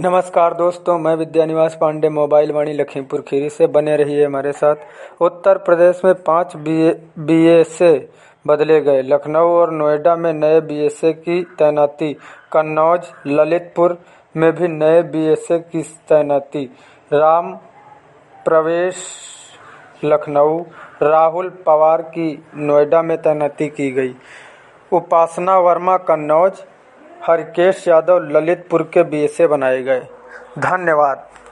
नमस्कार दोस्तों, मैं विद्यानिवास पांडे मोबाइल वाणी लखीमपुर खीरी से। बने रहिए हमारे साथ। उत्तर प्रदेश में 5 बीएसए बदले गए। लखनऊ और नोएडा में नए बीएसए की तैनाती। कन्नौज, ललितपुर में भी नए बीएसए की तैनाती। राम प्रवेश लखनऊ, राहुल पवार की नोएडा में तैनाती की गई। उपासना वर्मा कन्नौज, हरकेश यादव ललितपुर के बीएसए बनाए गए। धन्यवाद।